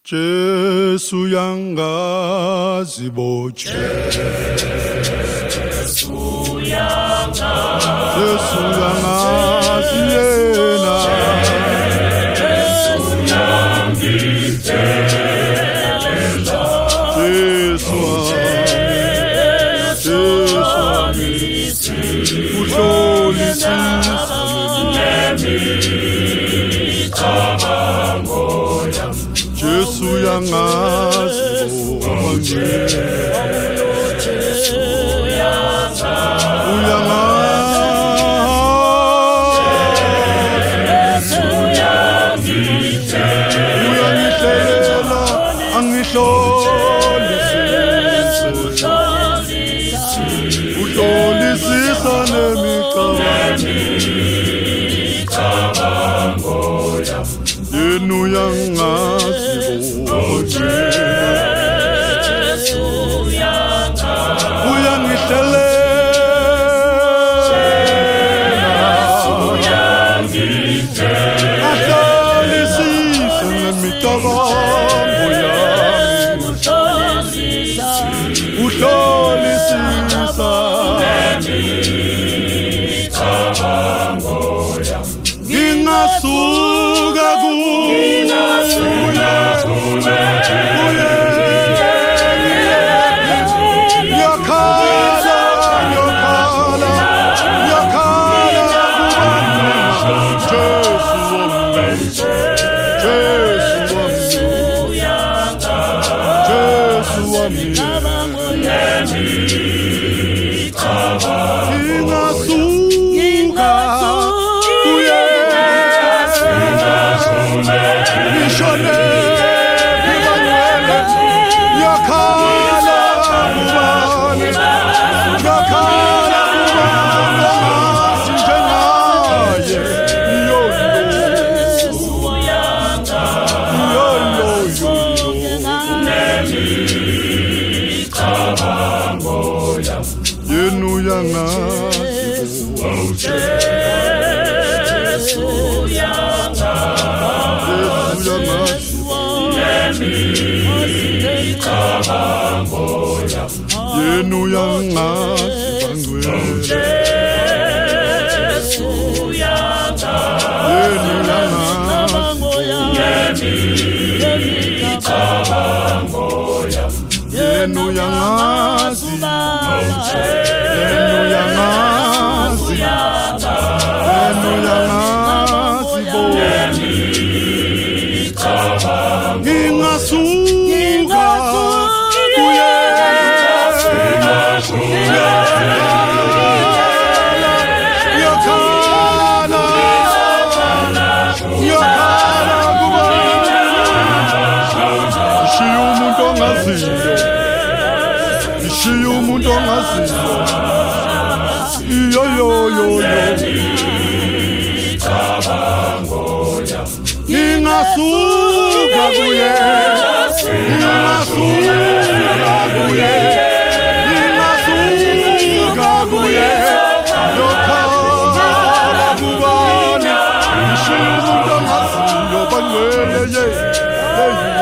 Jesu yangazi bo Jesu yangazi yena Jesu yangitelela Jesu uhlolisisa Jesu yangazi Jesu uyangihlelela uhlolisisa nemicabango yenu yangazi Jesu uyangihlelela ahlolisisa nemicabango yami uhlolisisa ngingasuka yenu yangazi Jesu yenu yangazi yenu yangazi ngingasuka Ishiya umuntu ongaziyo ngingasuka kuye yokhala kubani ishiya umuntu ongaziyo bangwele